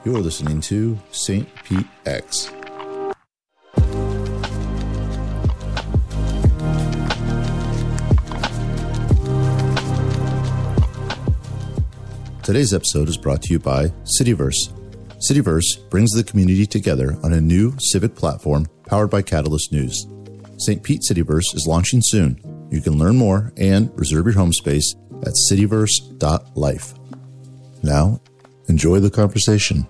You're listening to St. Pete X. Today's episode is brought to you by Cityverse. Cityverse brings the community together on a new civic platform powered by Catalyst News. St. Pete Cityverse is launching soon. You can learn more and reserve your home space at cityverse.life. Now, enjoy the conversation.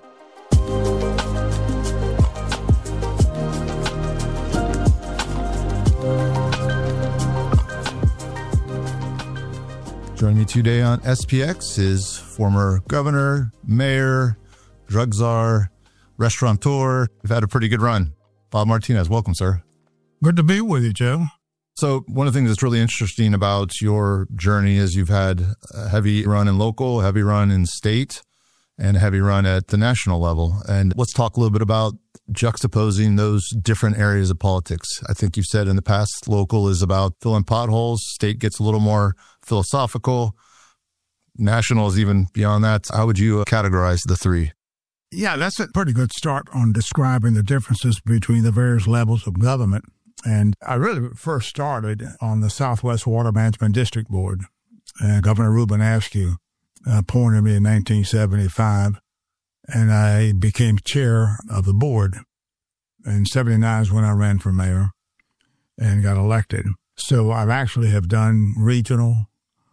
Joining me today on SPX is former governor, mayor, drug czar, restaurateur. We've had a pretty good run. Bob Martinez, welcome, sir. Good to be with you, Joe. So one of the things that's really interesting about your journey is you've had a heavy run in local, a heavy run in state, and a heavy run at the national level. And let's talk a little bit about juxtaposing those different areas of politics. I think you've said in the past, local is about filling potholes. State gets a little more philosophical. National is even beyond that. How would you categorize the three? Yeah, that's a pretty good start on describing the differences between the various levels of government. And I really first started on the Southwest Water Management District Board. Governor Ruben Askew appointed me in 1975, and I became chair of the board. In 79 is when I ran for mayor and got elected. So I've actually have done regional,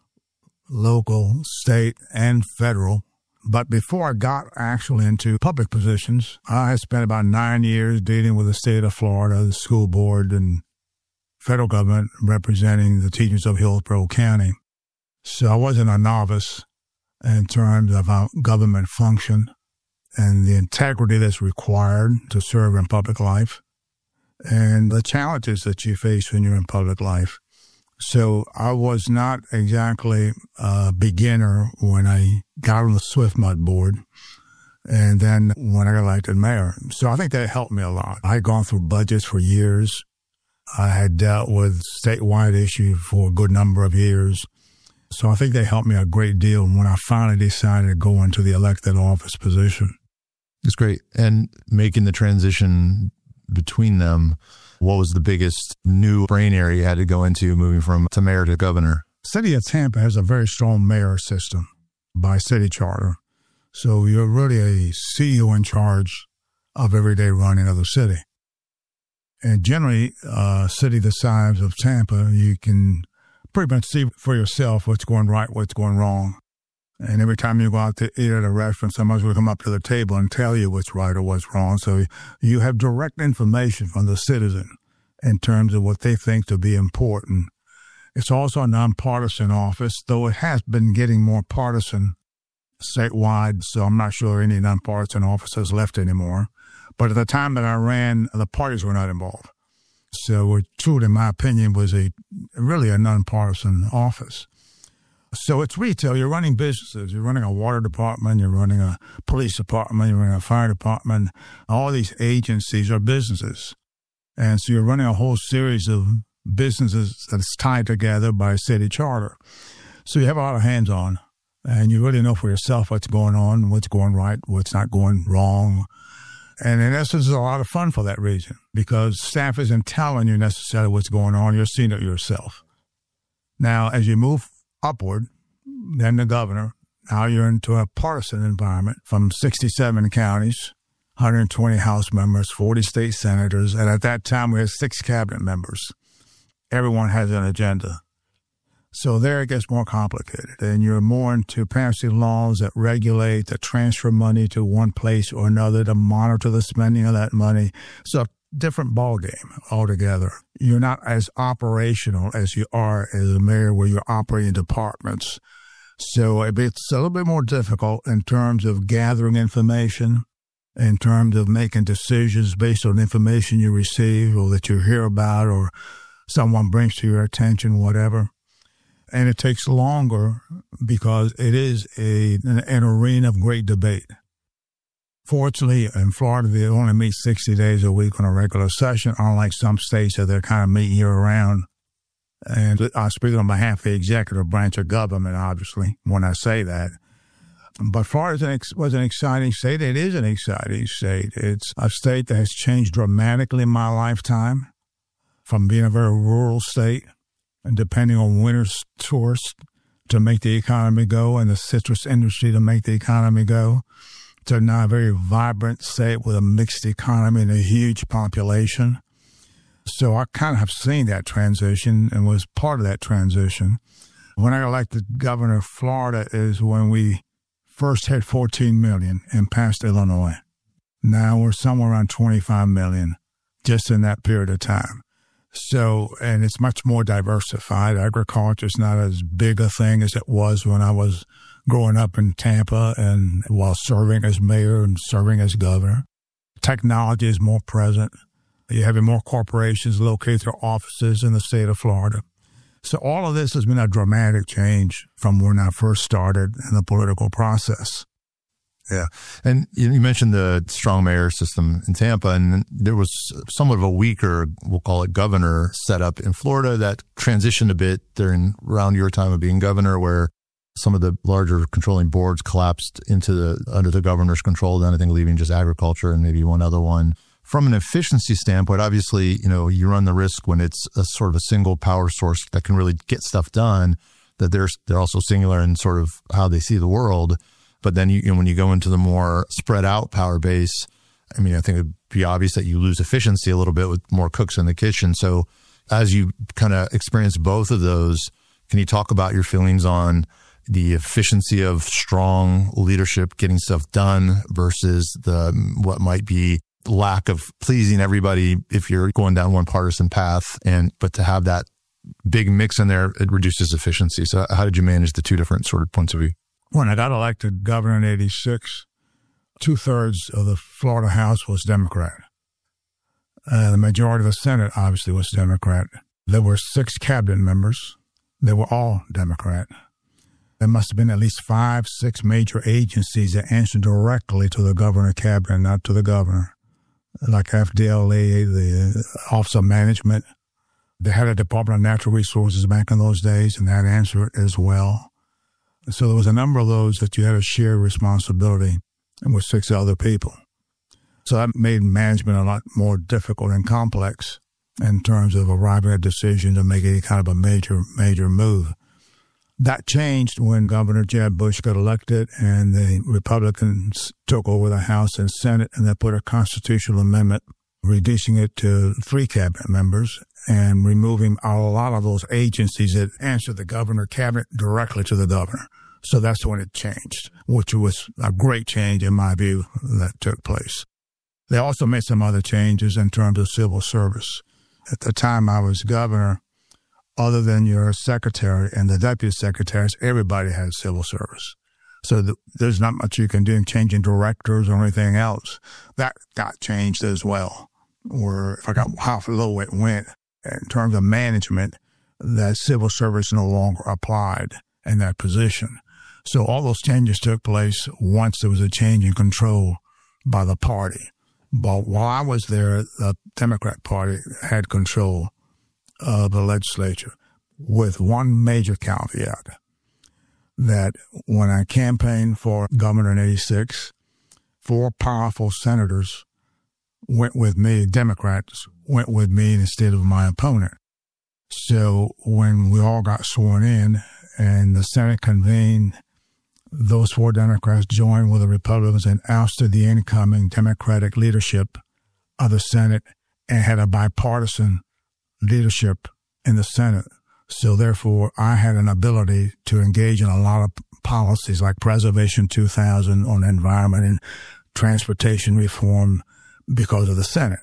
local, state, and federal. But before I got actually into public positions, I had spent about 9 years dealing with the state of Florida, the school board, and federal government representing the teachers of Hillsborough County. So I wasn't a novice in terms of how government function and the integrity that's required to serve in public life and the challenges that you face when you're in public life. So I was not exactly a beginner when I got on the SwiftMud board and then when I got elected mayor. So I think that helped me a lot. I had gone through budgets for years. I had dealt with statewide issues for a good number of years. So I think they helped me a great deal when I finally decided to go into the elected office position. It's great. And making the transition between them, what was the biggest new brain area you had to go into moving from to mayor to governor? City of Tampa has a very strong mayor system by city charter. So you're really a CEO in charge of everyday running of the city. And generally, a city the size of Tampa, you can pretty much see for yourself what's going right, what's going wrong. And every time you go out to eat at a restaurant, somebody's going to come up to the table and tell you what's right or what's wrong. So you have direct information from the citizen in terms of what they think to be important. It's also a nonpartisan office, though it has been getting more partisan statewide, so I'm not sure any nonpartisan offices left anymore. But at the time that I ran, the parties were not involved. So it truly, in my opinion, was really a nonpartisan office. So it's retail. You're running businesses. You're running a water department. You're running a police department. You're running a fire department. All these agencies are businesses. And so you're running a whole series of businesses that's tied together by city charter. So you have a lot of hands-on, and you really know for yourself what's going on, what's going right, what's not going wrong. And in essence, it's a lot of fun for that reason because staff isn't telling you necessarily what's going on. You're seeing it yourself. Now, as you move upward, then the governor, now you're into a partisan environment from 67 counties, 120 House members, 40 state senators, and at that time we had 6 cabinet members. Everyone has an agenda. So there it gets more complicated, and you're more into passing laws that regulate, that transfer money to one place or another, to monitor the spending of that money. It's a different ballgame altogether. You're not as operational as you are as a mayor where you're operating departments. So it's a little bit more difficult in terms of gathering information, in terms of making decisions based on information you receive or that you hear about or someone brings to your attention, whatever. And it takes longer because it is an arena of great debate. Fortunately, in Florida, they only meet 60 days a week on a regular session, unlike some states that they're kind of meet year-round. And I speak on behalf of the executive branch of government, obviously, when I say that. But Florida was an exciting state. It is an exciting state. It's a state that has changed dramatically in my lifetime, from being a very rural state and depending on winter tourists to make the economy go and the citrus industry to make the economy go, to now a very vibrant state with a mixed economy and a huge population. So I kind of have seen that transition and was part of that transition. When I got elected governor of Florida is when we first had 14 million and passed Illinois. Now we're somewhere around 25 million just in that period of time. So, and it's much more diversified. Agriculture is not as big a thing as it was when I was growing up in Tampa and while serving as mayor and serving as governor. Technology is more present. You're having more corporations locate their offices in the state of Florida. So all of this has been a dramatic change from when I first started in the political process. Yeah. And you mentioned the strong mayor system in Tampa, and there was somewhat of a weaker, we'll call it governor setup in Florida that transitioned a bit around your time of being governor, where some of the larger controlling boards collapsed under the governor's control, then I think leaving just agriculture and maybe one other one. From an efficiency standpoint, obviously, you run the risk when it's a sort of a single power source that can really get stuff done, that they're also singular in sort of how they see the world. But then when you go into the more spread out power base, I mean, I think it'd be obvious that you lose efficiency a little bit with more cooks in the kitchen. So as you kind of experience both of those, can you talk about your feelings on the efficiency of strong leadership getting stuff done versus what might be lack of pleasing everybody if you're going down one partisan path, but to have that big mix in there, it reduces efficiency. So how did you manage the two different sort of points of view? When I got elected governor in 86, 2/3 of the Florida House was Democrat. The majority of the Senate obviously was Democrat. There were 6 cabinet members. They were all Democrat. There must have been at least 5, 6 major agencies that answered directly to the governor cabinet, not to the governor, like FDLE, the Office of Management. They had a Department of Natural Resources back in those days, and that answered as well. So there was a number of those that you had to share responsibility with 6 other people. So that made management a lot more difficult and complex in terms of arriving at a decision to make any kind of a major move. That changed when Governor Jeb Bush got elected and the Republicans took over the House and Senate, and they put a constitutional amendment reducing it to 3 cabinet members and removing a lot of those agencies that answer the governor cabinet directly to the governor. So that's when it changed, which was a great change in my view that took place. They also made some other changes in terms of civil service. At the time I was governor, other than your secretary and the deputy secretaries, everybody had civil service. So there's not much you can do in changing directors or anything else. That got changed as well, where I forgot how low it went in terms of management, that civil service no longer applied in that position. So all those changes took place once there was a change in control by the party. But while I was there, the Democrat Party had control of the legislature, with one major caveat, that when I campaigned for governor in 86, 4 powerful senators went with me, Democrats went with me instead of my opponent. So when we all got sworn in and the Senate convened, those 4 Democrats joined with the Republicans and ousted the incoming Democratic leadership of the Senate and had a bipartisan leadership in the Senate. So therefore, I had an ability to engage in a lot of policies like Preservation 2000 on environment and transportation reform because of the Senate.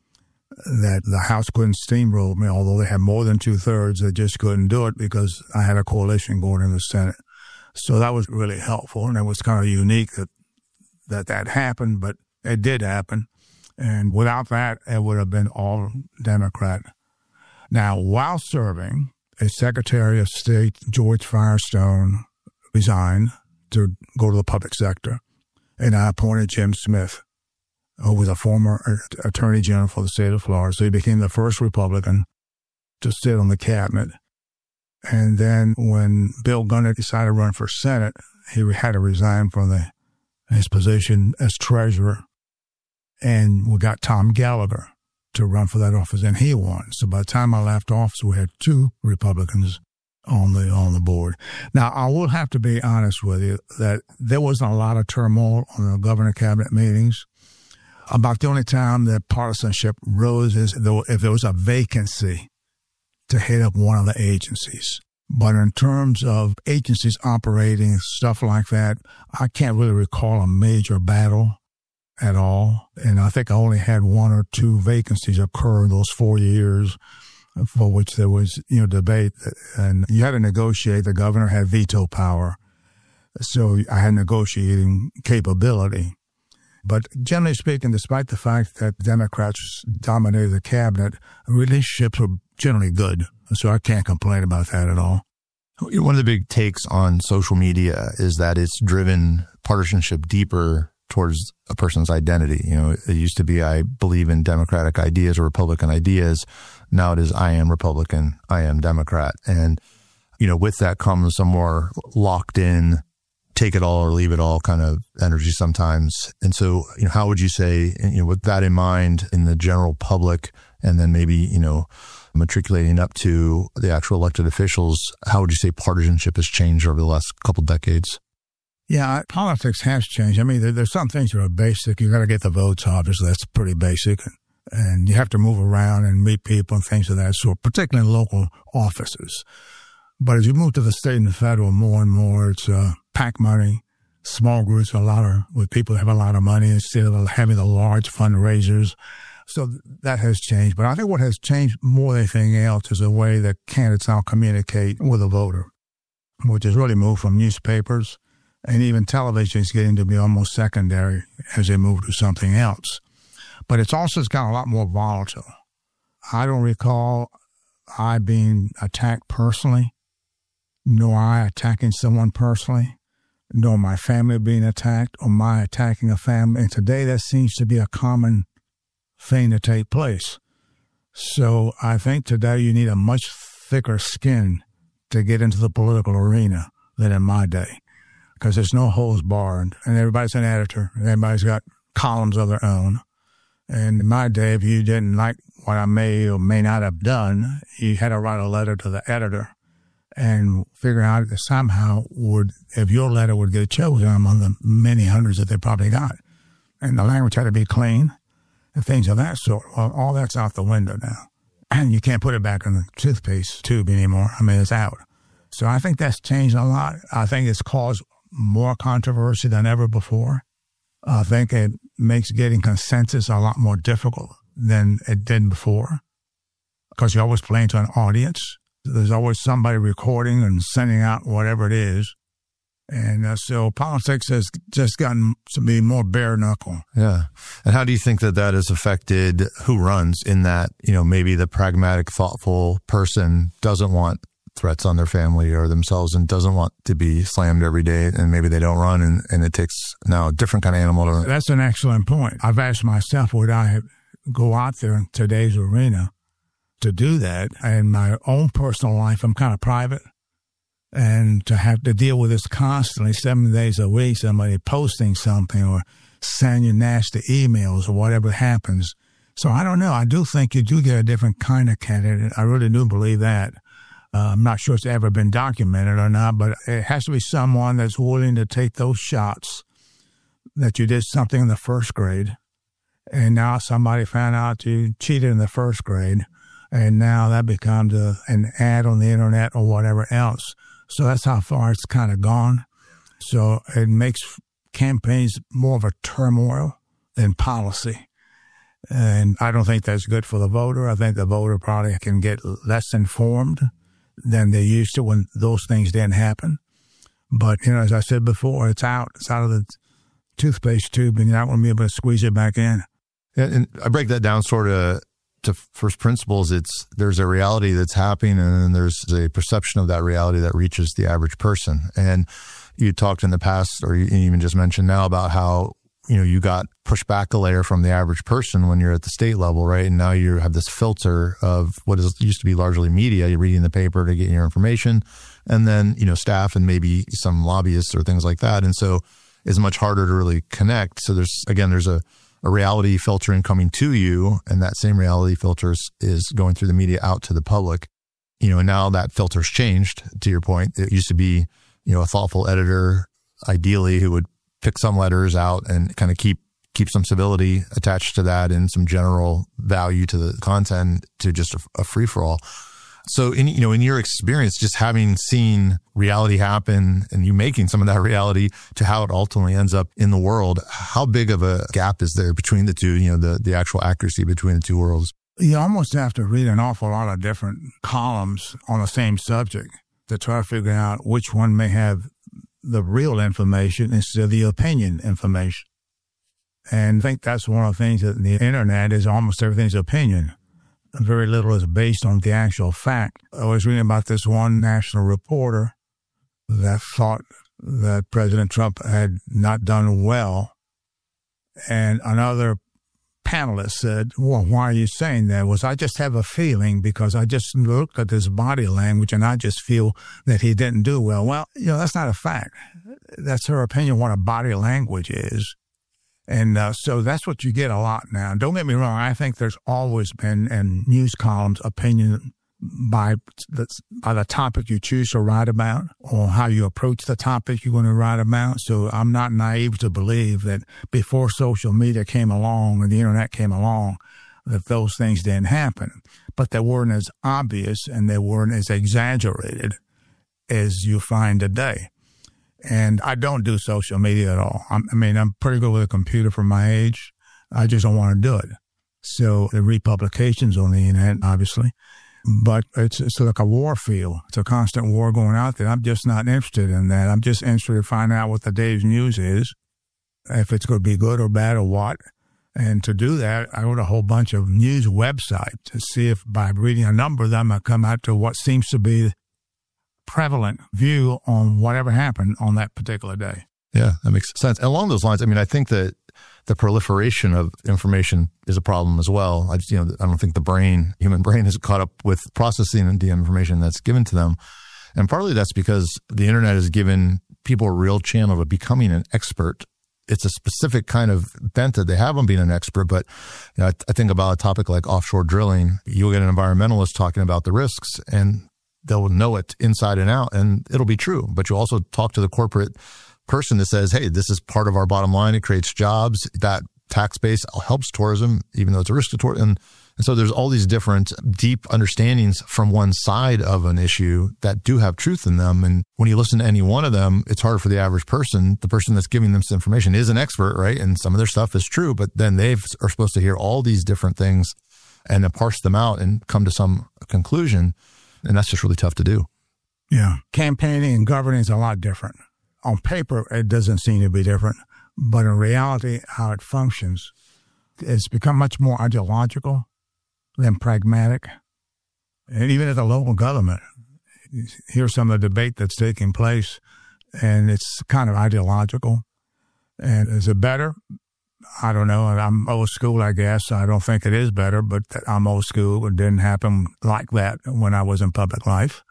That the House couldn't steamroll me, although they had more than 2/3, they just couldn't do it because I had a coalition going in the Senate. So that was really helpful, and it was kind of unique that happened, but it did happen. And without that, it would have been all Democrat. Now, while serving, a Secretary of State, George Firestone, resigned to go to the public sector, and I appointed Jim Smith, who was a former Attorney General for the state of Florida. So he became the first Republican to sit on the cabinet. And then when Bill Gunn decided to run for Senate, he had to resign from his position as treasurer. And we got Tom Gallagher to run for that office, and he won. So by the time I left office, we had 2 Republicans on the board. Now, I will have to be honest with you that there wasn't a lot of turmoil on the governor cabinet meetings. About the only time that partisanship rose is if there was a vacancy to head up one of the agencies. But in terms of agencies operating and stuff like that, I can't really recall a major battle at all. And I think I only had 1 or 2 vacancies occur in those 4 years for which there was, debate. And you had to negotiate. The governor had veto power. So I had negotiating capability. But generally speaking, despite the fact that Democrats dominated the cabinet, relationships were generally good. So I can't complain about that at all. One of the big takes on social media is that it's driven partisanship deeper towards a person's identity. It used to be, I believe in Democratic ideas or Republican ideas. Now it is, I am Republican, I am Democrat. And, with that comes a more locked in, take it all or leave it all kind of energy sometimes. And so, how would you say, with that in mind in the general public, and then maybe, matriculating up to the actual elected officials, how would you say partisanship has changed over the last couple decades? Yeah, politics has changed. I mean, there's some things that are basic. You got to get the votes, obviously. That's pretty basic. And you have to move around and meet people and things of that sort, particularly in local offices. But as you move to the state and the federal, more and more, it's PAC money, small groups, with people that have a lot of money instead of having the large fundraisers. So that has changed. But I think what has changed more than anything else is the way that candidates now communicate with a voter, which has really moved from newspapers, and even television is getting to be almost secondary as they move to something else. But it's also gotten a lot more volatile. I don't recall I being attacked personally, nor I attacking someone personally, nor my family being attacked, or my attacking a family. And today that seems to be a common thing to take place. So I think today you need a much thicker skin to get into the political arena than in my day, because there's no holds barred, and everybody's an editor, and everybody's got columns of their own. And in my day, if you didn't like what I may or may not have done, you had to write a letter to the editor and figure out that somehow if your letter would get chosen among the many hundreds that they probably got. And the language had to be clean and things of that sort. Well, all that's out the window now. And you can't put it back in the toothpaste tube anymore. I mean, it's out. So I think that's changed a lot. I think it's caused more controversy than ever before. I think it makes getting consensus a lot more difficult than it did before, because you're always playing to an audience. There's always somebody recording and sending out whatever it is. And so politics has just gotten to be more bare knuckle. Yeah. And how do you think that has affected who runs in that, maybe the pragmatic, thoughtful person doesn't want threats on their family or themselves and doesn't want to be slammed every day, and maybe they don't run, and it takes now a different kind of animal to... That's an excellent point. I've asked myself, would I go out there in today's arena to do that? In my own personal life, I'm kind of private, and to have to deal with this constantly 7 days a week, somebody posting something or sending you nasty emails or whatever happens. So I don't know. I do think you do get a different kind of candidate. I really do believe that. I'm not sure it's ever been documented or not, but it has to be someone that's willing to take those shots, that you did something in the first grade, and now somebody found out you cheated in the first grade, and now that becomes an ad on the internet or whatever else. So that's how far it's kind of gone. So it makes campaigns more of a turmoil than policy. And I don't think that's good for the voter. I think the voter probably can get less informed than they used to when those things didn't happen. But, as I said before, it's out. It's out of the toothpaste tube, and you're not going to be able to squeeze it back in. And I break that down sort of to first principles. There's a reality that's happening, and then there's a perception of that reality that reaches the average person. And you talked in the past, or you even just mentioned now, about how you got pushed back a layer from the average person when you're at the state level, right? And now you have this filter of what used to be largely media. You're reading the paper to get your information, and then, staff and maybe some lobbyists or things like that. And so it's much harder to really connect. So there's a reality filtering coming to you, and that same reality filter is going through the media out to the public. And now that filter's changed, to your point. It used to be, a thoughtful editor, ideally, who would pick some letters out and kind of keep some civility attached to that and some general value to the content, to just a free-for-all. So in your experience, just having seen reality happen and you making some of that reality to how it ultimately ends up in the world, how big of a gap is there between the two, the actual accuracy between the two worlds? You almost have to read an awful lot of different columns on the same subject to try to figure out which one may have the real information instead of the opinion information. And I think that's one of the things that the internet is almost everything's opinion. Very little is based on the actual fact. I was reading about this one national reporter that thought that President Trump had not done well. And another panelist said, well, why are you saying that? I just have a feeling because I just looked at his body language and I just feel that he didn't do well. Well, that's not a fact. That's her opinion, what a body language is. And so that's what you get a lot now. Don't get me wrong. I think there's always been in news columns opinion by the topic you choose to write about or how you approach the topic you're going to write about. So I'm not naive to believe that before social media came along and the internet came along, that those things didn't happen. But they weren't as obvious and they weren't as exaggerated as you find today. And I don't do social media at all. I'm pretty good with a computer for my age. I just don't want to do it. So the read publications on the internet, obviously. But it's like a war field. It's a constant war going out there. I'm just not interested in that. I'm just interested in finding out what the day's news is, if it's going to be good or bad or what. And to do that, I wrote a whole bunch of news websites to see if by reading a number of them, I come out to what seems to be prevalent view on whatever happened on that particular day. Yeah, that makes sense. And along those lines, I think that the proliferation of information is a problem as well. I don't think the human brain is caught up with processing the information that's given to them. And partly that's because the internet has given people a real channel to becoming an expert. It's a specific kind of bent that they have on being an expert. But I think about a topic like offshore drilling. You'll get an environmentalist talking about the risks and they'll know it inside and out, and it'll be true. But you also talk to the corporate person that says, hey, this is part of our bottom line. It creates jobs. That tax base helps tourism, even though it's a risk to tourism. And so there's all these different deep understandings from one side of an issue that do have truth in them. And when you listen to any one of them, it's hard for the average person. The person that's giving them this information is an expert, right? And some of their stuff is true, but then they are supposed to hear all these different things and then parse them out and come to some conclusion. And that's just really tough to do. Yeah. Campaigning and governing is a lot different. On paper, it doesn't seem to be different, but in reality, how it functions, it's become much more ideological than pragmatic. And even at the local government, here's some of the debate that's taking place, and it's kind of ideological. And is it better? I don't know. I'm old school, I guess. I don't think it is better, but I'm old school. It didn't happen like that when I was in public life.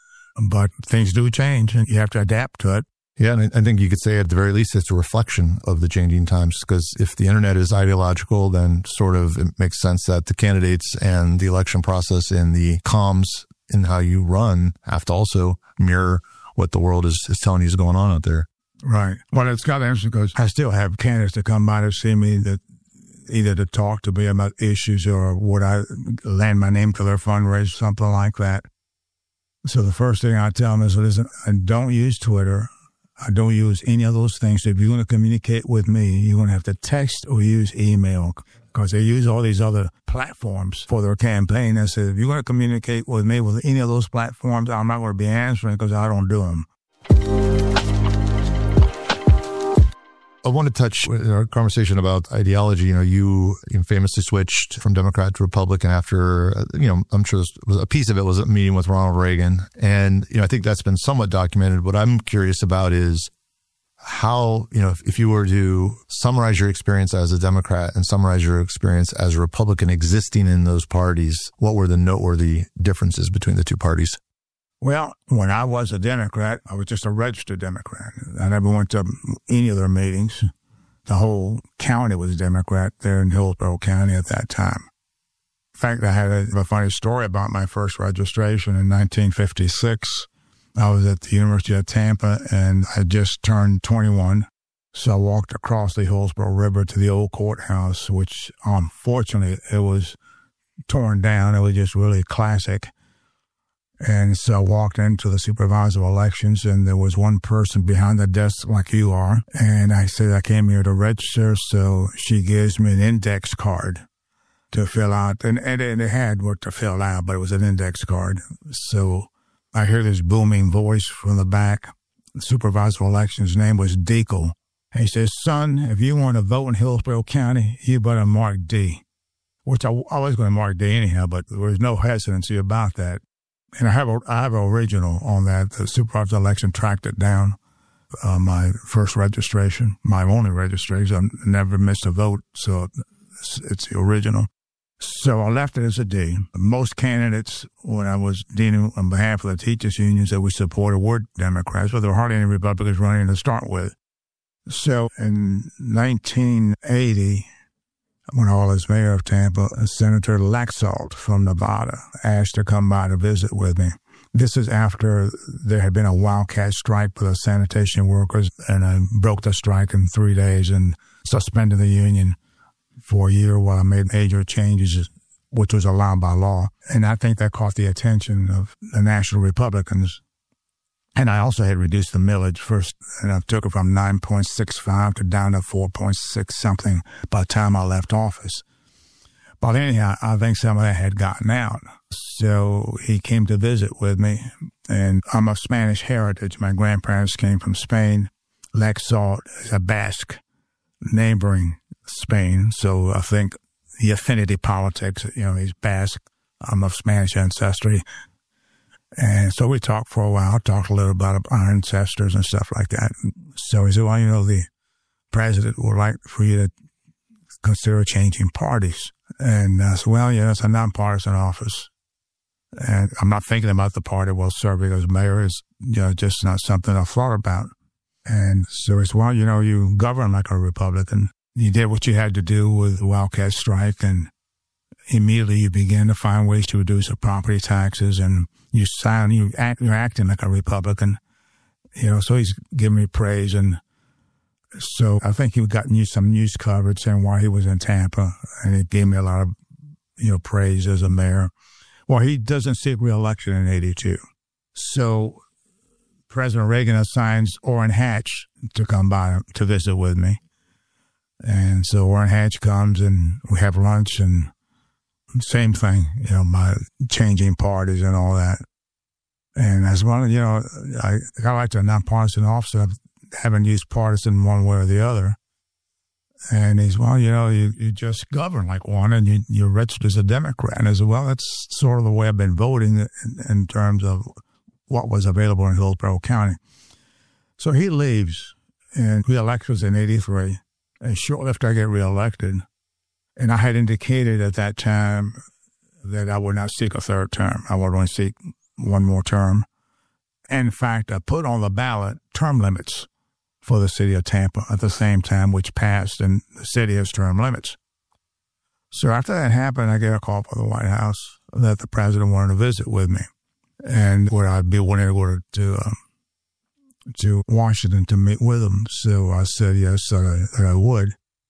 But things do change, and you have to adapt to it. Yeah, and I think you could say at the very least it's a reflection of the changing times, because if the internet is ideological, then sort of it makes sense that the candidates and the election process and the comms in how you run have to also mirror what the world is telling you is going on out there. Right. Well, it's got to answer because I still have candidates that come by to see me that either to talk to me about issues or would I land my name to their fundraiser, something like that. So the first thing I tell them is, listen, I don't use Twitter. I don't use any of those things. So if you're going to communicate with me, you're going to have to text or use email, because they use all these other platforms for their campaign. I said, if you're going to communicate with me with any of those platforms, I'm not going to be answering because I don't do them. I want to touch in our conversation about ideology. You famously switched from Democrat to Republican after, I'm sure a piece of it was a meeting with Ronald Reagan. And, I think that's been somewhat documented. What I'm curious about is how, if you were to summarize your experience as a Democrat and summarize your experience as a Republican existing in those parties, what were the noteworthy differences between the two parties? Well, when I was a Democrat, I was just a registered Democrat. I never went to any of their meetings. The whole county was Democrat there in Hillsborough County at that time. In fact, I had a funny story about my first registration in 1956. I was at the University of Tampa, and I just turned 21. So I walked across the Hillsborough River to the old courthouse, which unfortunately it was torn down. It was just really classic. And so I walked into the supervisor of elections, and there was one person behind the desk like you are. And I said, I came here to register. So she gives me an index card to fill out. And it had what to fill out, but it was an index card. So I hear this booming voice from the back. The supervisor of elections' name was Deacle. He says, son, if you want to vote in Hillsborough County, you better mark D, which I was going to mark D anyhow, but there was no hesitancy about that. And I have an original on that. The supervisor election tracked it down. My first registration, my only registration. I never missed a vote, so it's the original. So I left it as a D. Most candidates, when I was dealing on behalf of the teachers' unions that we supported, were Democrats, but there were hardly any Republicans running to start with. So in 1980, when I was mayor of Tampa, Senator Laxalt from Nevada asked to come by to visit with me. This is after there had been a wildcat strike for the sanitation workers, and I broke the strike in 3 days and suspended the union for a year while I made major changes, which was allowed by law. And I think that caught the attention of the National Republicans. And I also had reduced the millage first, and I took it from 9.65 to down to 4.6 something by the time I left office. But anyhow, I think some of that had gotten out. So he came to visit with me, and I'm of Spanish heritage. My grandparents came from Spain. Laxalt is a Basque, neighboring Spain. So I think the affinity politics, he's Basque. I'm of Spanish ancestry. And so we talked for a while, talked a little about our ancestors and stuff like that. So he said, well, the president would like for you to consider changing parties. And I said, well, it's a nonpartisan office. And I'm not thinking about the party while serving as mayor. It's just not something I thought about. And so he said, well, you govern like a Republican. You did what you had to do with the wildcat strike, and immediately you began to find ways to reduce the property taxes, and you're acting like a Republican, so he's giving me praise. And so I think he got some news coverage saying why he was in Tampa, and he gave me a lot of, praise as a mayor. Well, he doesn't seek re-election in 82. So President Reagan assigns Orrin Hatch to come by to visit with me. And so Orrin Hatch comes, and we have lunch, and same thing, my changing parties and all that. And as well, I like a nonpartisan officer. I haven't used partisan one way or the other. And he's, well, you just govern like one, and you're registered as a Democrat. And as well, that's sort of the way I've been voting in terms of what was available in Hillsborough County. So he leaves, and re-election was in 83. And shortly after I get reelected, and I had indicated at that time that I would not seek a third term. I would only seek one more term. In fact, I put on the ballot term limits for the city of Tampa at the same time, which passed, and the city has term limits. So after that happened, I get a call from the White House that the president wanted to visit with me, and where I'd be willing to go to Washington to meet with him. So I said yes, that I would.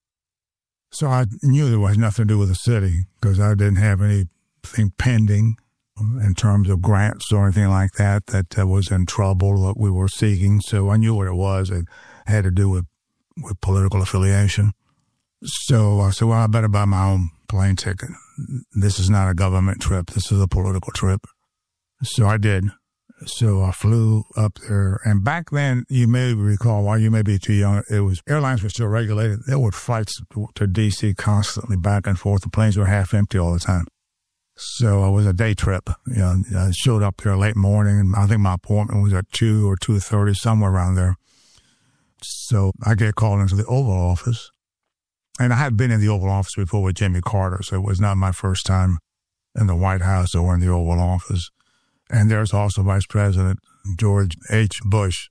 So I knew there was nothing to do with the city because I didn't have anything pending in terms of grants or anything like that was in trouble that we were seeking. So I knew what it was. It had to do with political affiliation. So I said, well, I better buy my own plane ticket. This is not a government trip. This is a political trip. So I did. So I flew up there. And back then, you may recall, while you may be too young, airlines were still regulated. There were flights to D.C. constantly back and forth. The planes were half empty all the time. So it was a day trip. I showed up there late morning, and I think my appointment was at 2 or 2:30, somewhere around there. So I get called into the Oval Office. And I had been in the Oval Office before with Jimmy Carter, so it was not my first time in the White House or in the Oval Office. And there's also Vice President George H. Bush.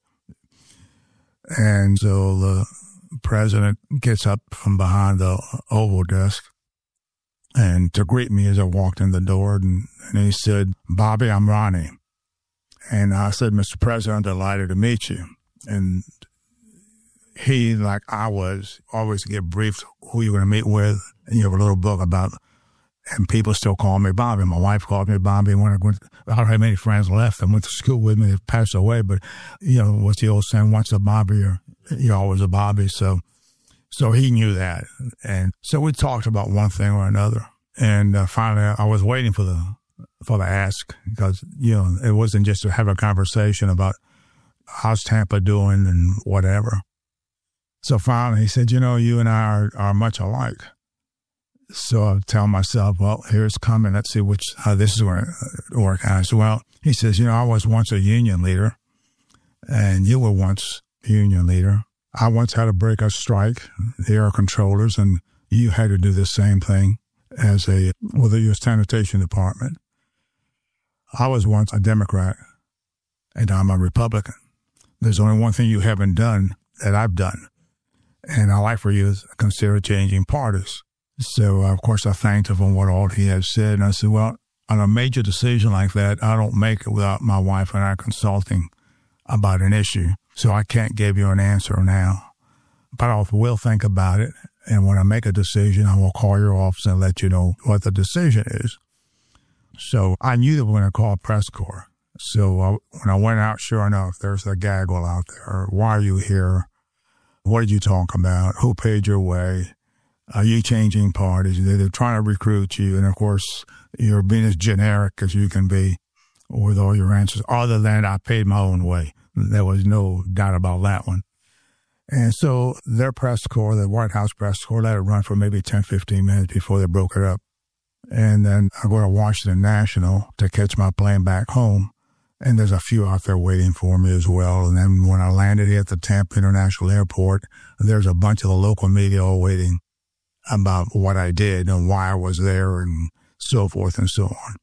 And so the president gets up from behind the Oval desk and to greet me as I walked in the door. And he said, "Bobby, I'm Ronnie." And I said, "Mr. President, I'm delighted to meet you." And he, like I was, always get briefed who you're going to meet with. And you have a little book about, and people still call me Bobby. My wife called me Bobby. I don't have many friends left. I went to school with me. They passed away. But, what's the old saying? Once a Bobby, you're always a Bobby. So he knew that. And so we talked about one thing or another. And finally, I was waiting for the ask because, it wasn't just to have a conversation about how's Tampa doing and whatever. So finally, he said, "You and I are much alike." So I tell myself, well, here's coming. Let's see how this is going to work out. I said, well, he says, I was once a union leader, and you were once a union leader. I once had to break a strike, the air controllers, and you had to do the same thing with the U.S. Sanitation Department. I was once a Democrat, and I'm a Republican. There's only one thing you haven't done that I've done. And I'd like for you to consider changing parties. So, of course, I thanked him for what all he had said. And I said, well, on a major decision like that, I don't make it without my wife and I consulting about an issue. So I can't give you an answer now. But I will think about it. And when I make a decision, I will call your office and let you know what the decision is. So I knew that we were going to call press corps. So when I went out, sure enough, there's a gaggle out there. Why are you here? What did you talk about? Who paid your way? Are you changing parties? They're trying to recruit you. And, of course, you're being as generic as you can be with all your answers, other than I paid my own way. There was no doubt about that one. And so their press corps, the White House press corps, let it run for maybe 10, 15 minutes before they broke it up. And then I go to Washington National to catch my plane back home. And there's a few out there waiting for me as well. And then when I landed here at the Tampa International Airport, there's a bunch of the local media all waiting about what I did and why I was there and so forth and so on.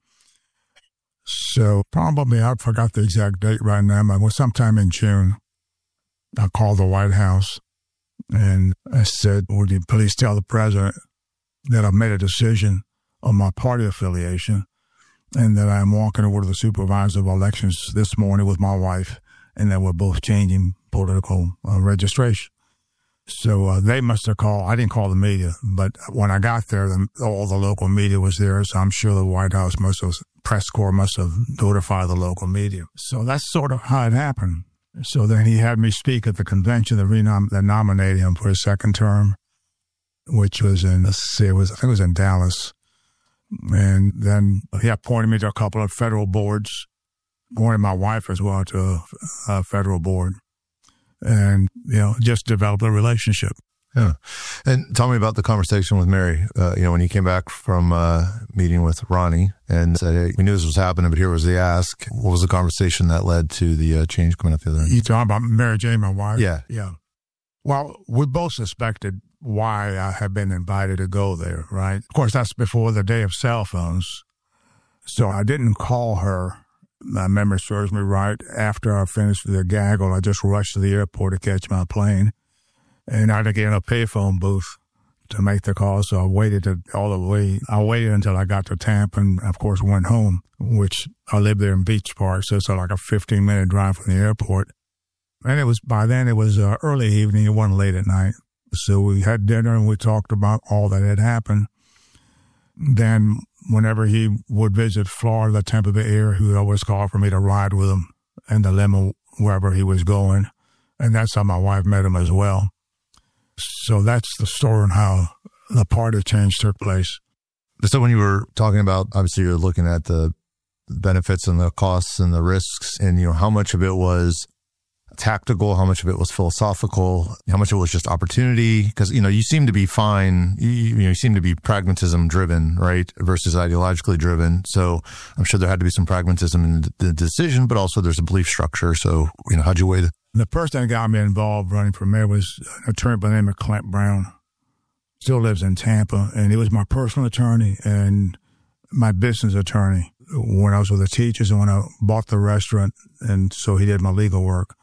So probably, I forgot the exact date right now, but it was sometime in June. I called the White House and I said, would you please tell the president that I've made a decision on my party affiliation and that I'm walking over to the supervisor of elections this morning with my wife, and that we're both changing political registration. So they must have called. I didn't call the media, but when I got there, all the local media was there, so I'm sure the White House press corps must have notified the local media. So that's sort of how it happened. So then he had me speak at the convention that nominated him for his second term, which was I think it was in Dallas. And then he appointed me to a couple of federal boards, appointed my wife as well to a federal board, and, just developed a relationship. Yeah. And tell me about the conversation with Mary, when you came back from meeting with Ronnie and said, hey, we knew this was happening, but here was the ask. What was the conversation that led to the change coming up the other end? You talking about Mary Jane, my wife? Yeah. Yeah. Well, we both suspected why I had been invited to go there, right? Of course, that's before the day of cell phones. So I didn't call her. My memory serves me right. After I finished the gaggle, I just rushed to the airport to catch my plane. And I had to get in a payphone booth to make the call. So I waited I waited until I got to Tampa and, of course, went home, which I lived there in Beach Park. So it's like a 15-minute drive from the airport. And by then it was early evening. It wasn't late at night. So we had dinner and we talked about all that had happened. Then whenever he would visit Florida, Tampa Bay area, he would always call for me to ride with him in the limo wherever he was going. And that's how my wife met him as well. So that's the story on how the party change took place. So when you were talking about, obviously you're looking at the benefits and the costs and the risks and, how much of it was tactical, how much of it was philosophical, how much of it was just opportunity? Because, you seem to be fine. You seem to be pragmatism driven, right? Versus ideologically driven. So I'm sure there had to be some pragmatism in the decision, but also there's a belief structure. So, how'd you weigh the person that got me involved running for mayor was an attorney by the name of Clint Brown. Still lives in Tampa. And he was my personal attorney and my business attorney when I was with the teachers and when I bought the restaurant. And so he did my legal work.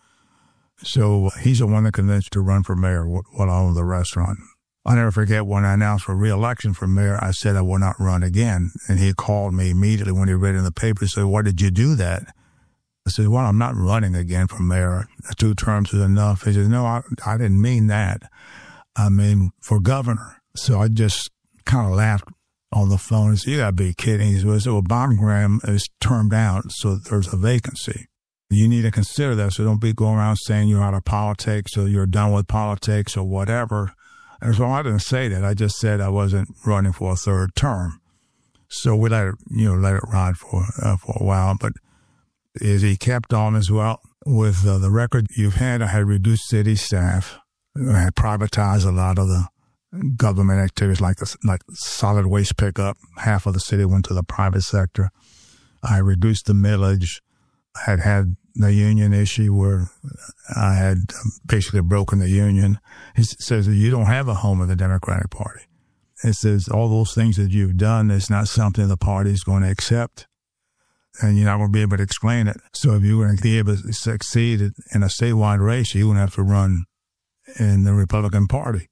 So he's the one that convinced to run for mayor while I owned the restaurant. I'll never forget when I announced for re-election for mayor, I said I would not run again. And he called me immediately when he read in the paper and said, "Why did you do that?" I said, "Well, I'm not running again for mayor. 2 terms is enough." He said, "No, I didn't mean that. I mean for governor." So I just kind of laughed on the phone and said, "You got to be kidding." He said, "Well, Bob Graham is termed out, so there's a vacancy. You need to consider that, so don't be going around saying you're out of politics or you're done with politics or whatever." And so I didn't say that. I just said I wasn't running for a 3rd term. So we let it ride for a while. But as he kept on as well, with the record you've had, I had reduced city staff. I had privatized a lot of the government activities like solid waste pickup. Half of the city went to the private sector. I reduced the millage. I had the union issue where I had basically broken the union. He says that you don't have a home in the Democratic Party. It says all those things that you've done is not something the party is going to accept, and you're not going to be able to explain it. So if you were to be able to succeed in a statewide race, you wouldn't have to run in the Republican Party.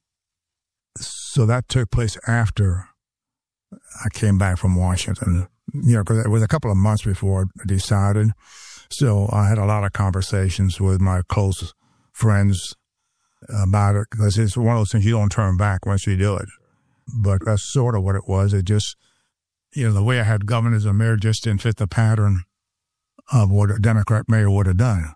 So that took place after I came back from Washington, because it was a couple of months before I decided. So I had a lot of conversations with my close friends about it, because it's one of those things you don't turn back once you do it. But that's sort of what it was. It just, the way I had governed as a mayor just didn't fit the pattern of what a Democrat mayor would have done.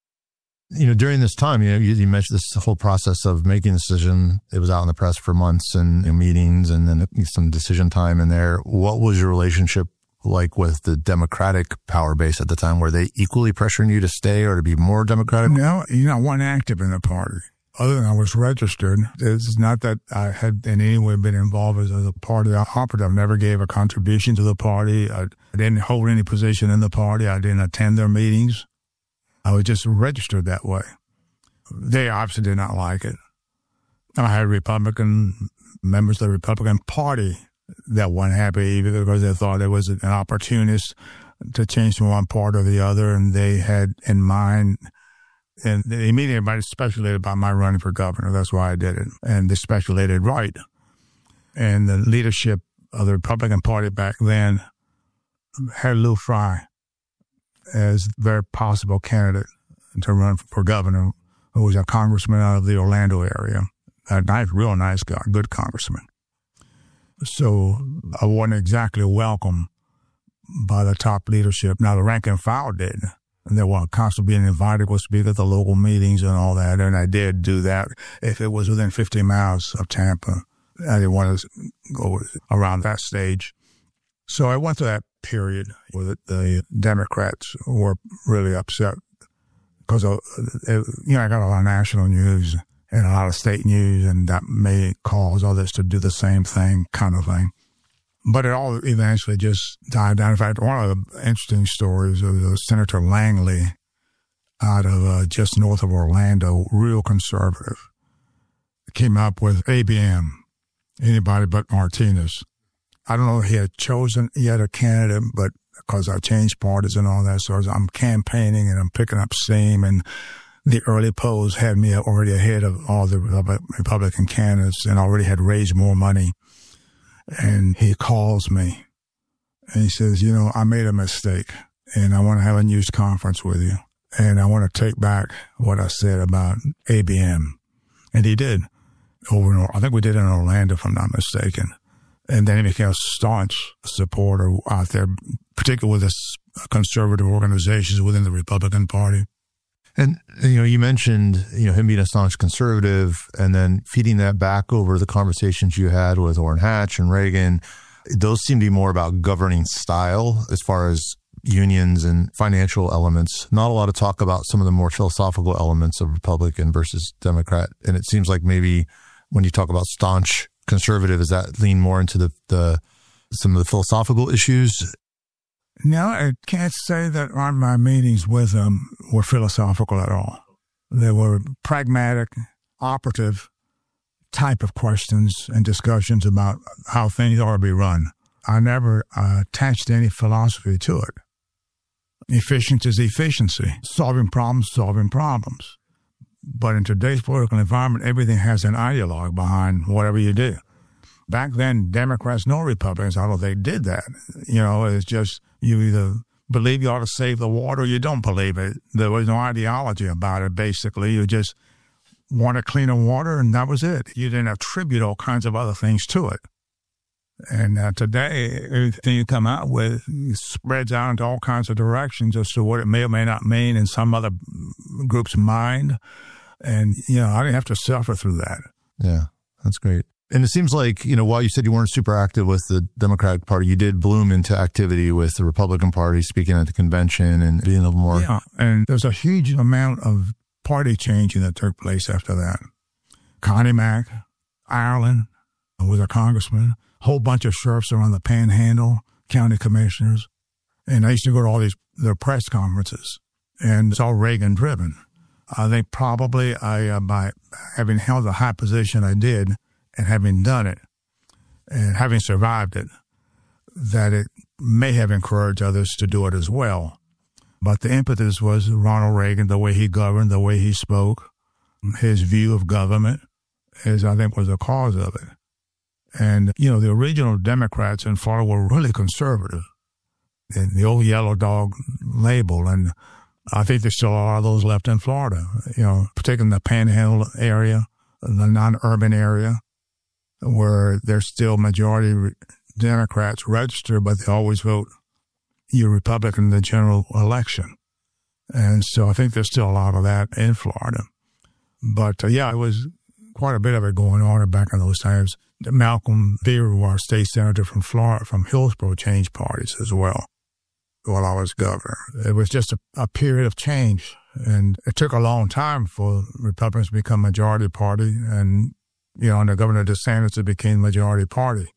During this time, you mentioned this whole process of making a decision. It was out in the press for months and meetings and then some decision time in there. What was your relationship like with the Democratic power base at the time? Were they equally pressuring you to stay or to be more Democratic? No, I wasn't active in the party. Other than I was registered, it's not that I had in any way been involved as a party operative. I never gave a contribution to the party. I didn't hold any position in the party. I didn't attend their meetings. I was just registered that way. They obviously did not like it. I had Republican members of the Republican Party that weren't happy either, because they thought it was an opportunist to change from one part or the other, and they had in mind, and they immediately speculated about my running for governor. That's why I did it. And they speculated right. And the leadership of the Republican Party back then had Lou Frye as a very possible candidate to run for governor, who was a congressman out of the Orlando area. Real nice guy, good congressman. So I wasn't exactly welcome by the top leadership. Now, the rank and file did. And they were constantly being invited to speak at the local meetings and all that. And I did do that if it was within 50 miles of Tampa. I didn't want to go around that stage. So I went through that period where the Democrats were really upset because, I got a lot of national news and a lot of state news, and that may cause others to do the same thing, kind of thing. But it all eventually just died down. In fact, one of the interesting stories was Senator Langley out of just north of Orlando, real conservative, came up with ABM, anybody but Martinez. I don't know if he had chosen yet a candidate, but because I changed parties and all that, so I'm campaigning and I'm picking up steam, and the early polls had me already ahead of all the Republican candidates and already had raised more money. And he calls me and he says, I made a mistake and I want to have a news conference with you. And I want to take back what I said about ABM. And he did. I think we did it in Orlando, if I'm not mistaken. And then he became a staunch supporter out there, particularly with the conservative organizations within the Republican Party. And, you mentioned, him being a staunch conservative and then feeding that back over the conversations you had with Orrin Hatch and Reagan. Those seem to be more about governing style as far as unions and financial elements. Not a lot of talk about some of the more philosophical elements of Republican versus Democrat. And it seems like maybe when you talk about staunch conservative, does that lean more into the some of the philosophical issues? No, I can't say that my meetings with them were philosophical at all. They were pragmatic, operative type of questions and discussions about how things ought to be run. I never attached any philosophy to it. Efficiency is efficiency. Solving problems. But in today's political environment, everything has an ideologue behind whatever you do. Back then, Democrats nor Republicans, I don't think, did that. It's just you either believe you ought to save the water or you don't believe it. There was no ideology about it, basically. You just wanted cleaner water, and that was it. You didn't attribute all kinds of other things to it. And today, everything you come out with spreads out into all kinds of directions as to what it may or may not mean in some other group's mind. And, I didn't have to suffer through that. Yeah, that's great. And it seems like, while you said you weren't super active with the Democratic Party, you did bloom into activity with the Republican Party, speaking at the convention and being a little more. Yeah, and there's a huge amount of party changing that took place after that. Connie Mack, Ireland was a congressman, a whole bunch of sheriffs around the Panhandle, county commissioners. And I used to go to all their press conferences, and it's all Reagan driven. I think probably by having held the high position I did and having done it and having survived it, that it may have encouraged others to do it as well. But the impetus was Ronald Reagan, the way he governed, the way he spoke, his view of government, I think was the cause of it. And, the original Democrats in Florida were really conservative. And the old yellow dog label, and I think there's still a lot of those left in Florida, particularly in the Panhandle area, the non-urban area, where there's still majority Democrats registered, but they always vote you Republican in the general election. And so I think there's still a lot of that in Florida. But, it was quite a bit of it going on back in those times. Malcolm Beer, our state senator from Florida, from Hillsborough, changed parties as well while I was governor. It was just a period of change. And it took a long time for Republicans to become majority party. And, under Governor DeSantis, it became majority party.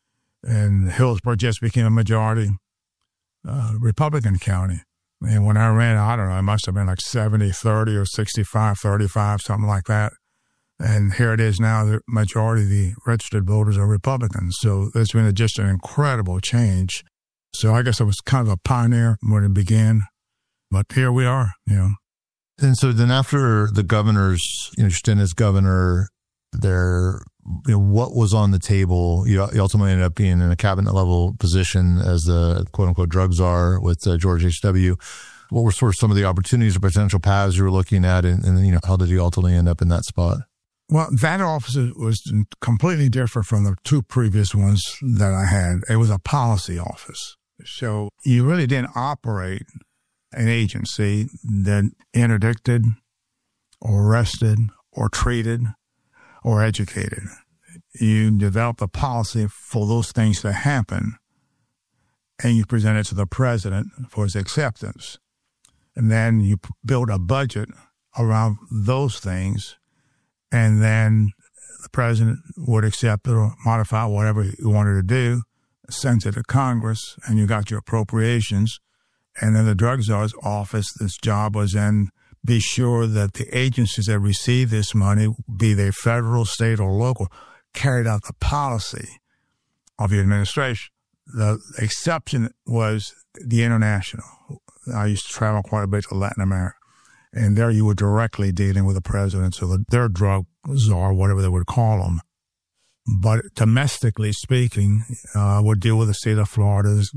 And Hillsborough just became a majority Republican county. And when I ran, I don't know, it must have been like 70-30 or 65-35, something like that. And here it is now, the majority of the registered voters are Republicans. So there's been just an incredible change. So I guess I was kind of a pioneer when it began. But here we are, And so then after the governor's, stint as governor there, what was on the table? You ultimately ended up being in a cabinet level position as the quote unquote drug czar with George H.W. What were sort of some of the opportunities or potential paths you were looking at? And how did you ultimately end up in that spot? Well, that office was completely different from the two previous ones that I had. It was a policy office. So you really didn't operate an agency that interdicted or arrested or treated or educated. You developed a policy for those things to happen, and you present it to the president for his acceptance. And then you build a budget around those things, and then the president would accept it or modify whatever he wanted to do, sends it to Congress, and you got your appropriations. And then the drug czar's office, this job was then be sure that the agencies that receive this money, be they federal, state, or local, carried out the policy of the administration. The exception was the international. I used to travel quite a bit to Latin America. And there you were directly dealing with the presidents or their drug czar, whatever they would call them. But domestically speaking, would deal with the state of Florida's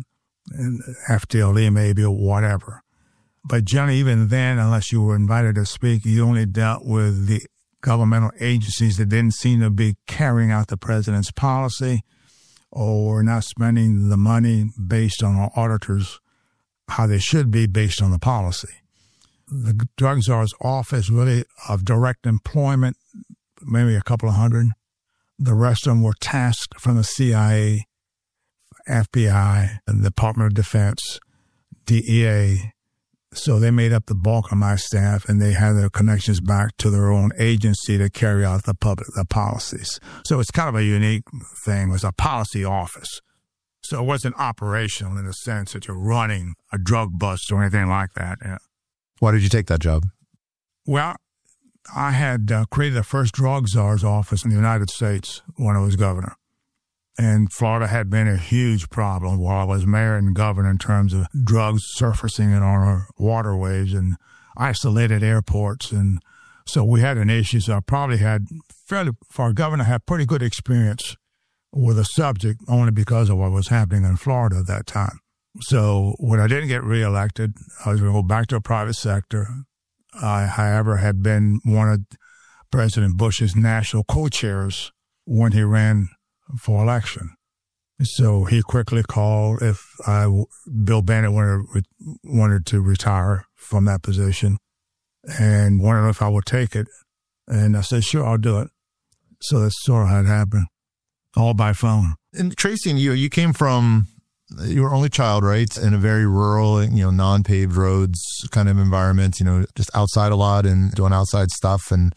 FDLE maybe or whatever. But generally, even then, unless you were invited to speak, you only dealt with the governmental agencies that didn't seem to be carrying out the president's policy or not spending the money based on our auditors how they should be based on the policy. The drug czar's office really of direct employment, maybe a couple of hundred. The rest of them were tasked from the CIA, FBI, and the Department of Defense, DEA. So they made up the bulk of my staff, and they had their connections back to their own agency to carry out the policies. So it's kind of a unique thing. It was a policy office. So it wasn't operational in the sense that you're running a drug bust or anything like that. Yeah. Why did you take that job? Well, I had created the first drug czar's office in the United States when I was governor. And Florida had been a huge problem while I was mayor and governor in terms of drugs surfacing in our waterways and isolated airports. And so we had an issue. So I probably had for a governor, had pretty good experience with the subject only because of what was happening in Florida at that time. So when I didn't get reelected, I was going to go back to the private sector. I, however, had been one of President Bush's national co-chairs when he ran for election. So he quickly called if Bill Bennett wanted to retire from that position and wondered if I would take it. And I said, sure, I'll do it. So that's sort of how it happened, all by phone. And Tracy, you came from, you were only child, right? In a very rural, non-paved roads kind of environment, just outside a lot and doing outside stuff. And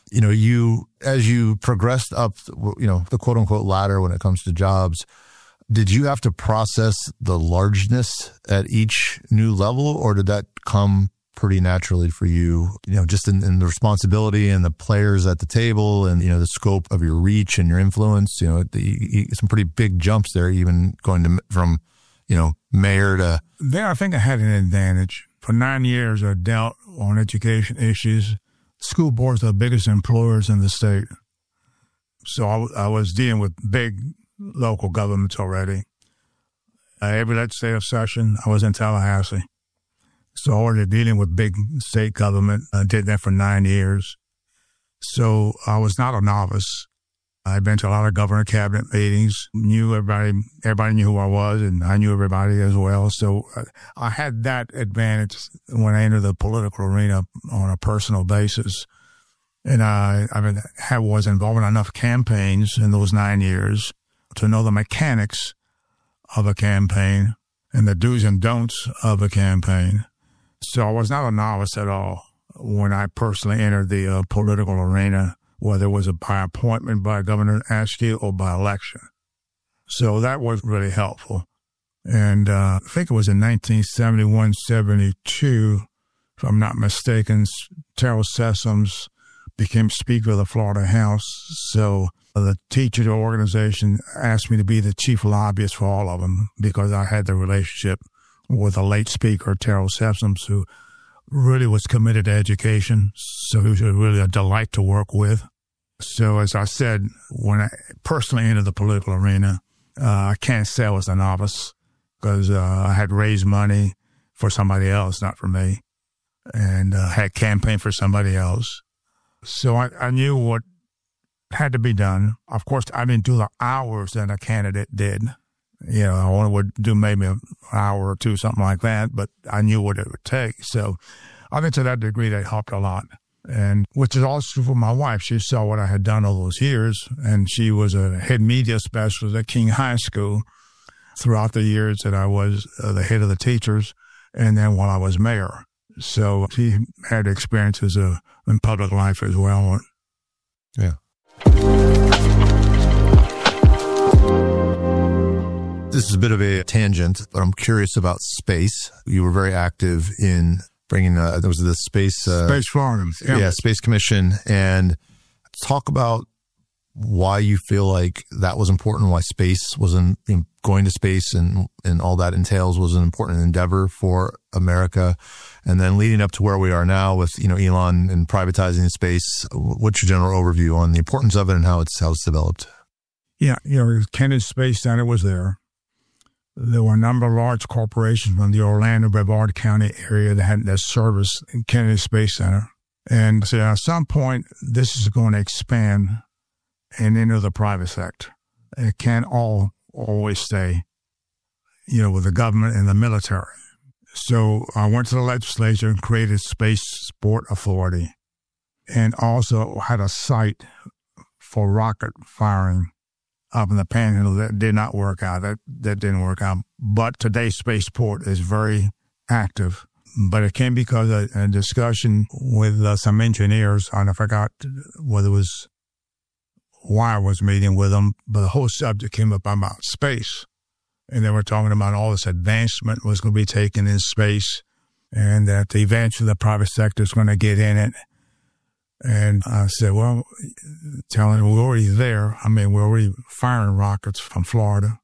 as you progressed up, the quote unquote ladder when it comes to jobs, did you have to process the largeness at each new level, or did that come pretty naturally for you, just in the responsibility and the players at the table and, the scope of your reach and your influence, some pretty big jumps there, even going from, mayor to. There, I think I had an advantage. For 9 years, I dealt on education issues. School boards are the biggest employers in the state. So I was dealing with big local governments already. Every legislative session, I was in Tallahassee. So already dealing with big state government. I did that for 9 years. So I was not a novice. I'd been to a lot of governor cabinet meetings, knew everybody knew who I was, and I knew everybody as well. So I had that advantage when I entered the political arena on a personal basis. And I was involved in enough campaigns in those 9 years to know the mechanics of a campaign and the do's and don'ts of a campaign. So I was not a novice at all when I personally entered the political arena, whether it was by appointment by Governor Askew or by election. So that was really helpful. And I think it was in 1971, 72, if I'm not mistaken, Terrell Sessoms became Speaker of the Florida House. So the teacher organization asked me to be the chief lobbyist for all of them because I had the relationship with the late Speaker, Terrell Sessoms, who really was committed to education. So he was really a delight to work with. So as I said, when I personally entered the political arena, I can't say I was a novice because I had raised money for somebody else, not for me, and had campaigned for somebody else. So I knew what had to be done. Of course, I didn't do the hours that a candidate did. I only would do maybe an hour or two, something like that, but I knew what it would take. So I think to that degree, that helped a lot. And which is also for my wife. She saw what I had done all those years, and she was a head media specialist at King High School throughout the years that I was the head of the teachers, and then while I was mayor. So she had experiences in public life as well. Yeah. This is a bit of a tangent, but I'm curious about space. You were very active in bringing there was the Space Forum. Yeah, Space Commission. And talk about why you feel like that was important, why space was going to space and all that entails was an important endeavor for America. And then leading up to where we are now with, Elon and privatizing space, what's your general overview on the importance of it and how it's developed? Yeah, Kennedy Space Center was there. There were a number of large corporations from the Orlando-Brevard County area that service Kennedy Space Center. And so at some point, this is going to expand and enter the private sector. It can't always stay, with the government and the military. So I went to the legislature and created Space Sport Authority and also had a site for rocket firing up in the Panhandle that did not work out. That didn't work out. But today, spaceport is very active. But it came because of a discussion with some engineers, and I forgot whether it was why I was meeting with them, but the whole subject came up about space. And they were talking about all this advancement was going to be taken in space, and that eventually the private sector is going to get in it. And I said, well, telling them we're already there. I mean, we're already firing rockets from Florida.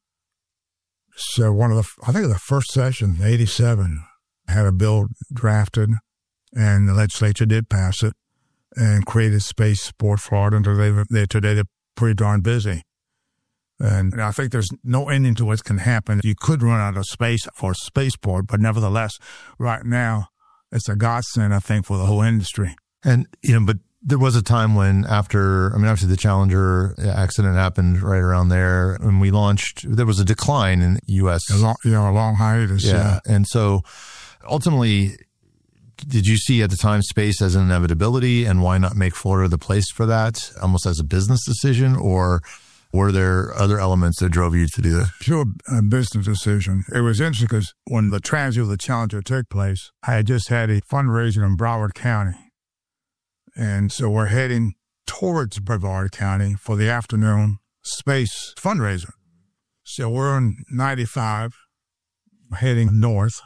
So I think the first session, 87, had a bill drafted, and the legislature did pass it and created Spaceport Florida until today they're pretty darn busy. And I think there's no ending to what can happen. You could run out of space for a spaceport, but nevertheless, right now, it's a godsend, I think, for the whole industry. And, but there was a time when obviously the Challenger accident happened right around there. When we launched, there was a decline in U.S. A long hiatus. Yeah. And so ultimately, did you see at the time space as an inevitability, and why not make Florida the place for that, almost as a business decision, or were there other elements that drove you to do that? Pure business decision. It was interesting because when the tragedy of the Challenger took place, I had just had a fundraiser in Broward County. And so we're heading towards Brevard County for the afternoon space fundraiser. So we're on 95, heading north.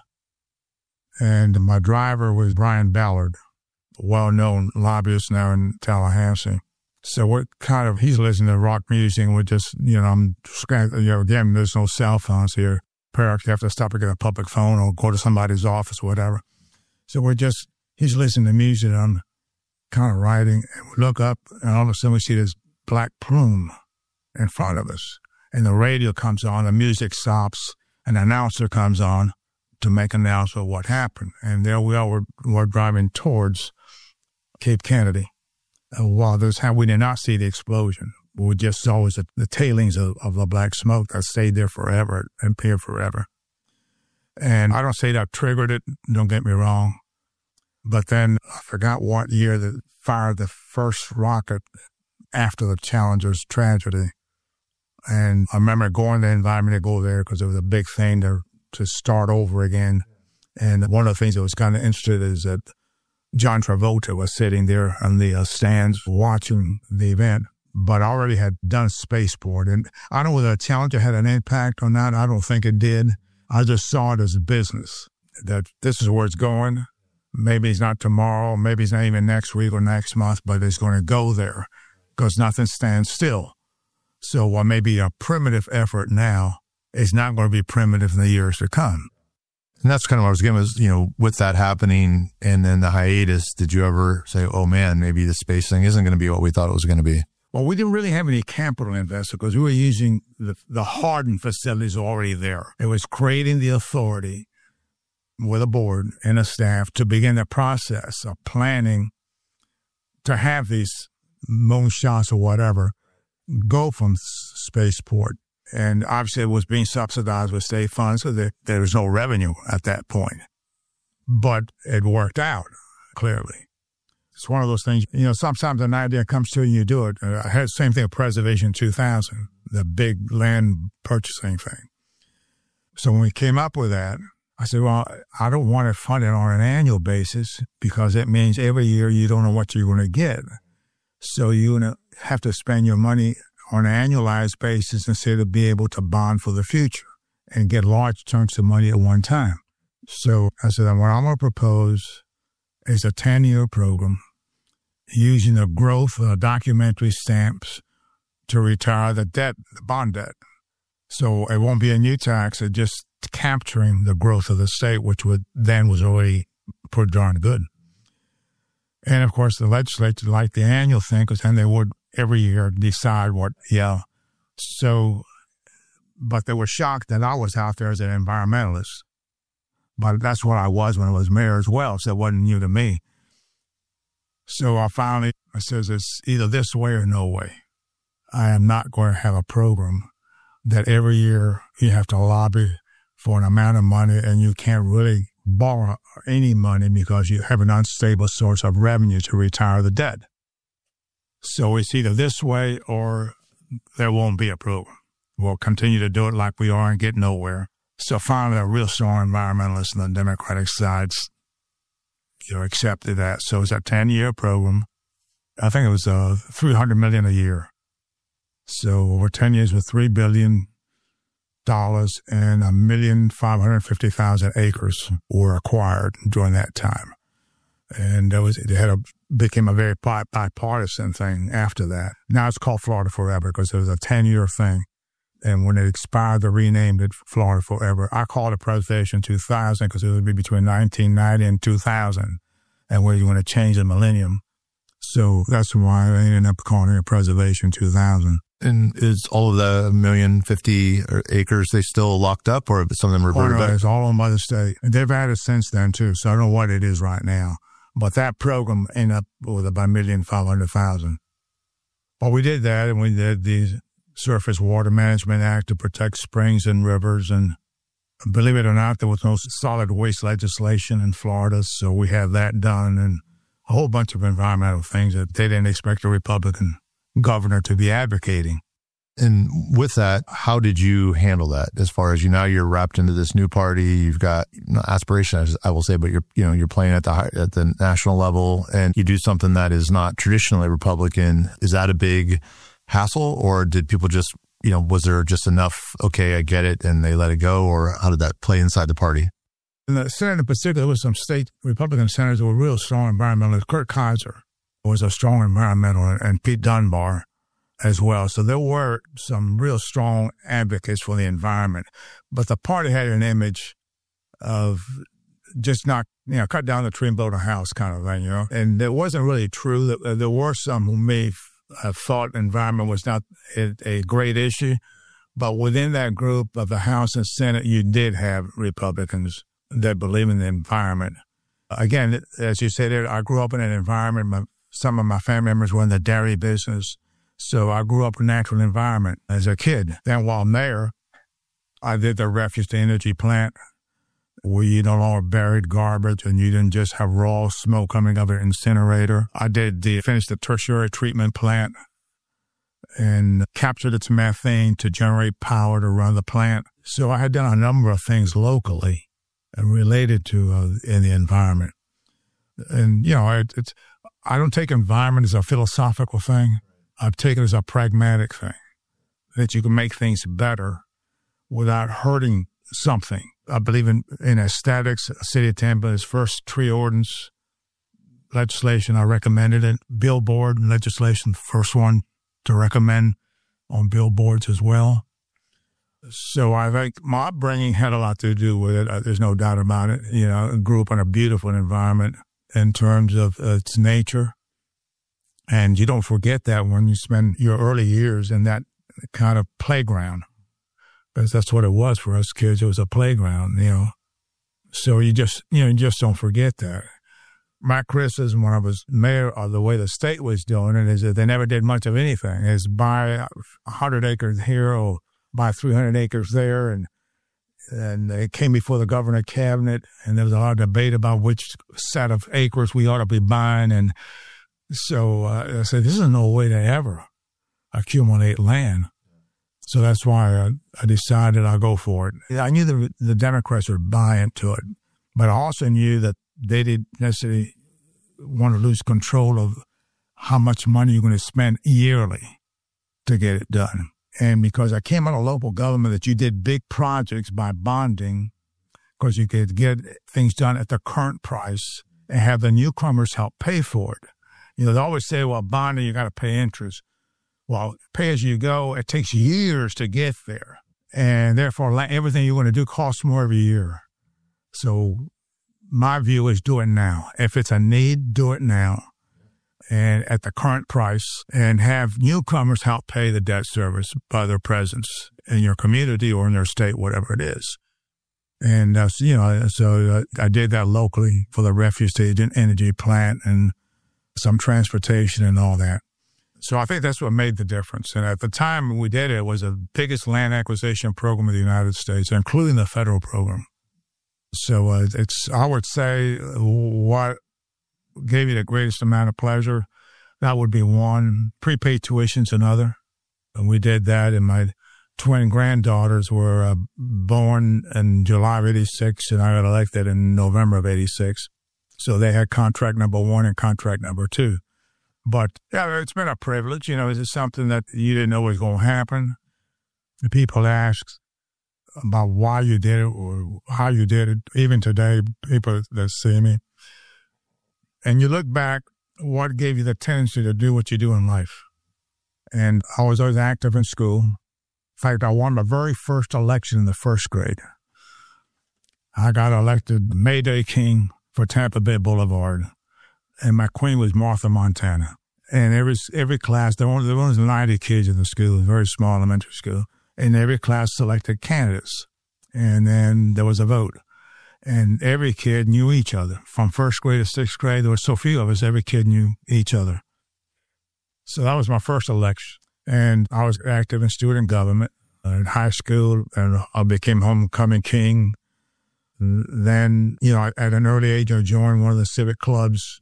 And my driver was Brian Ballard, a well-known lobbyist now in Tallahassee. So we're he's listening to rock music, and we're just, again, there's no cell phones here. Perhaps you have to stop and get a public phone or go to somebody's office or whatever. So he's listening to music, and I'm kind of riding, and we look up, and all of a sudden we see this black plume in front of us. And the radio comes on, the music stops, an announcer comes on to make an announcement of what happened. And there we are, we're driving towards Cape Kennedy. While we did not see the explosion. We just saw the tailings of the black smoke that stayed there forever and appeared forever. And I don't say that triggered it, don't get me wrong. But then I forgot what year they fired the first rocket after the Challenger's tragedy. And I remember going to the environment to go there because it was a big thing to start over again. And one of the things that was kind of interesting is that John Travolta was sitting there on the stands watching the event, but already had done Spaceport. And I don't know whether the Challenger had an impact or not. I don't think it did. I just saw it as a business, that this is where it's going. Maybe it's not tomorrow, maybe it's not even next week or next month, but it's going to go there because nothing stands still. So what may be a primitive effort now is not going to be primitive in the years to come. And that's kind of what I was getting was, with that happening and then the hiatus, did you ever say, oh man, maybe the space thing isn't going to be what we thought it was going to be? Well, we didn't really have any capital invested because we were using the hardened facilities already there. It was creating the authority with a board and a staff to begin the process of planning to have these moonshots or whatever go from Spaceport. And obviously it was being subsidized with state funds, so there was no revenue at that point. But it worked out, clearly. It's one of those things, sometimes an idea comes to you and you do it. I had the same thing with Preservation 2000, the big land purchasing thing. So when we came up with that, I said, well, I don't want it funded on an annual basis because it means every year you don't know what you're going to get. So you have to spend your money on an annualized basis instead of be able to bond for the future and get large chunks of money at one time. So I said, what I'm going to propose is a 10-year program using the growth of documentary stamps to retire the debt, the bond debt. So it won't be a new tax, it's just capturing the growth of the state, which was already pretty darn good. And of course, the legislature liked the annual thing because then they would every year decide So, but they were shocked that I was out there as an environmentalist. But that's what I was when I was mayor as well, so it wasn't new to me. So I says, it's either this way or no way. I am not going to have a program that every year you have to lobby for an amount of money and you can't really borrow any money because you have an unstable source of revenue to retire the debt. So it's either this way or there won't be a program. We'll continue to do it like we are and get nowhere. So finally, a real strong environmentalist on the Democratic side, accepted that. So it was a 10-year program. I think it was $300 million a year. So over 10 years with $3 billion and 1,550,000 acres were acquired during that time. And became a very bipartisan thing after that. Now it's called Florida Forever because it was a 10-year thing. And when it expired, they renamed it Florida Forever. I called it Preservation 2000 because it would be between 1990 and 2000, and where you want to change the millennium. So that's why I ended up calling it Preservation 2000. And is all of the 1,050,000 acres, they still locked up, or some of them reverted back? It's all owned by the state. And they've added since then, too, so I don't know what it is right now. But that program ended up with about 1,500,000. Well, we did that, and we did the Surface Water Management Act to protect springs and rivers. And believe it or not, there was no solid waste legislation in Florida, so we had that done, and a whole bunch of environmental things that they didn't expect a Republican governor to be advocating. And with that, how did you handle that? As far as now you're wrapped into this new party, you've got aspirations, I will say, but you're playing at the national level, and you do something that is not traditionally Republican. Is that a big hassle, or did people just, was there just enough, okay, I get it, and they let it go, or how did that play inside the party? In the Senate in particular, there was some state Republican senators who were real strong environmentalists. Kurt Kaiser was a strong environmentalist, and Pete Dunbar as well. So there were some real strong advocates for the environment. But the party had an image of just not, cut down the tree and build a house kind of thing, And it wasn't really true. There were some who may have thought environment was not a great issue. But within that group of the House and Senate, you did have Republicans that believe in the environment. Again, as you said, I grew up in an environment. Some of my family members were in the dairy business. So I grew up in a natural environment as a kid. Then while mayor, I did the refuse to energy plant where you no longer buried garbage and you didn't just have raw smoke coming out of an incinerator. I finished the tertiary treatment plant and captured its methane to generate power to run the plant. So I had done a number of things locally and related to in the environment. And, I don't take environment as a philosophical thing. I take it as a pragmatic thing, that you can make things better without hurting something. I believe in aesthetics. The city of Tampa's first tree ordinance legislation, I recommended it. Billboard legislation, the first one to recommend on billboards as well. So I think my upbringing had a lot to do with it. There's no doubt about it. I grew up in a beautiful environment in terms of its nature. And you don't forget that when you spend your early years in that kind of playground, because that's what it was for us kids. It was a playground, So you just don't forget that. My criticism when I was mayor of the way the state was doing it is that they never did much of anything. It's buy 100 acres here or buy 300 acres there. And they came before the governor cabinet, and there was a lot of debate about which set of acres we ought to be buying. And so I said, this is no way to ever accumulate land. So that's why I decided I'll go for it. I knew the Democrats would buy into it, but I also knew that they didn't necessarily want to lose control of how much money you're going to spend yearly to get it done. And because I came out of local government, that you did big projects by bonding, because you could get things done at the current price and have the newcomers help pay for it. They always say, well, bonding, you got to pay interest. Well, pay as you go, it takes years to get there. And therefore, everything you want to do costs more every year. So my view is do it now. If it's a need, do it now. And at the current price, and have newcomers help pay the debt service by their presence in your community or in their state, whatever it is. And, so I did that locally for the refuse to energy plant and some transportation and all that. So I think that's what made the difference. And at the time we did it, it was the biggest land acquisition program in the United States, including the federal program. So I would say what gave you the greatest amount of pleasure, that would be one. Prepaid tuition's another. And we did that in my twin granddaughters were born in July of 86, and I got elected in November of 86. So they had contract number 1 and contract number 2. But, yeah, it's been a privilege. You know, it's something that you didn't know was going to happen. The people ask about why you did it or how you did it. Even today, people that see me. And you look back, what gave you the tendency to do what you do in life? And I was always active in school. In fact, I won my very first election in the first grade. I got elected Mayday King for Tampa Bay Boulevard, and my queen was Martha Montana. And every class, there was 90 kids in the school, a very small elementary school, and every class selected candidates. And then there was a vote. And every kid knew each other. From first grade to sixth grade, there were so few of us, every kid knew each other. So that was my first election. And I was active in student government in high school, and I became homecoming king. Then, you know, at an early age, I joined one of the civic clubs.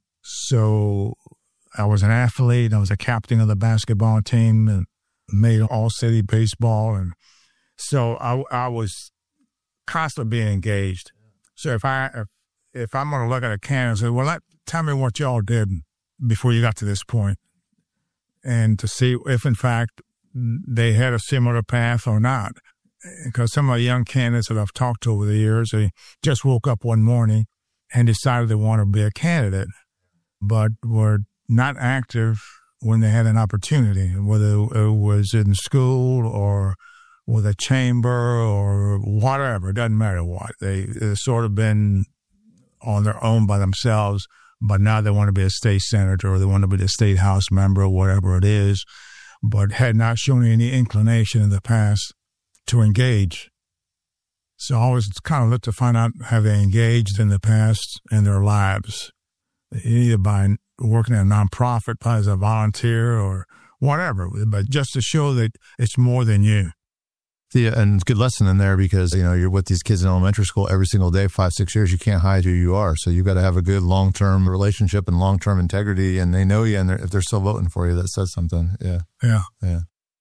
So I was an athlete. I was a captain of the basketball team and made all-city baseball. And so I was constantly being engaged. So if I'm going to look at a candidate and say, well, tell me what y'all did before you got to this point, and to see if, in fact, they had a similar path or not. Because some of the young candidates that I've talked to over the years, they just woke up one morning and decided they want to be a candidate, but were not active when they had an opportunity, whether it was in school or with a chamber or whatever. It doesn't matter what. They've sort of been on their own by themselves, but now they want to be a state senator or they want to be the state house member or whatever it is, but had not shown any inclination in the past to engage. So I always kind of look to find out have they engaged in the past in their lives, either by working in a nonprofit, as a volunteer or whatever, but just to show that it's more than you. Yeah, and good lesson in there because, you know, you're with these kids in elementary school every single day, 5-6 years. You can't hide who you are. So you've got to have a good long-term relationship and long-term integrity, and they know you, and if they're still voting for you, that says something. Yeah. Yeah. Yeah.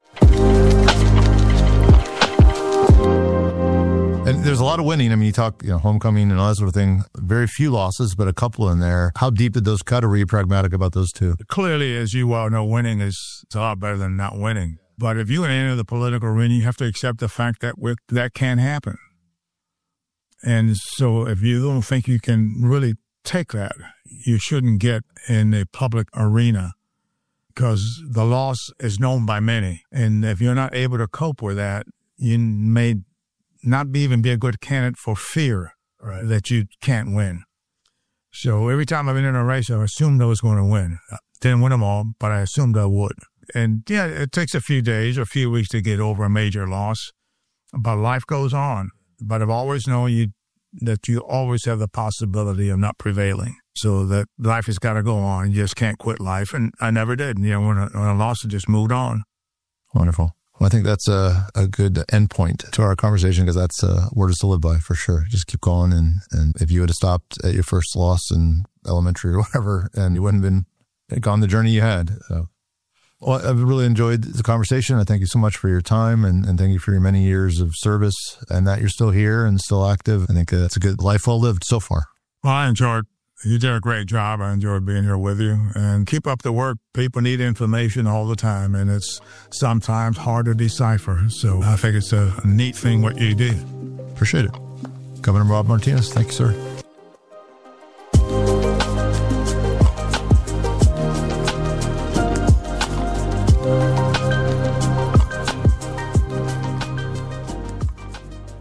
And there's a lot of winning. I mean, you talk, you know, homecoming and all that sort of thing. Very few losses, but a couple in there. How deep did those cut, or were you pragmatic about those two? Clearly, as you well know, winning is a lot better than not winning. But if you enter the political arena, you have to accept the fact that that can happen. And so if you don't think you can really take that, you shouldn't get in a public arena because the loss is known by many. And if you're not able to cope with that, you may not even be a good candidate for fear that you can't win. So every time I've been in a race, I assumed I was going to win. Didn't win them all, but I assumed I would. And yeah, it takes a few days or a few weeks to get over a major loss, but life goes on. But I've always known that you always have the possibility of not prevailing. So that life has got to go on. You just can't quit life. And I never did. You know, when I lost, I just moved on. Wonderful. Well, I think that's a good endpoint to our conversation because that's word to live by for sure. Just keep going. And if you would have stopped at your first loss in elementary or whatever, and you wouldn't have been gone the journey you had. So. Well, I've really enjoyed the conversation. I thank you so much for your time and thank you for your many years of service and that you're still here and still active. I think that's a good life well lived so far. Well, you did a great job. I enjoyed being here with you and keep up the work. People need information all the time and it's sometimes hard to decipher. So I think it's a neat thing what you do. Appreciate it. Governor Bob Martinez, thank you, sir.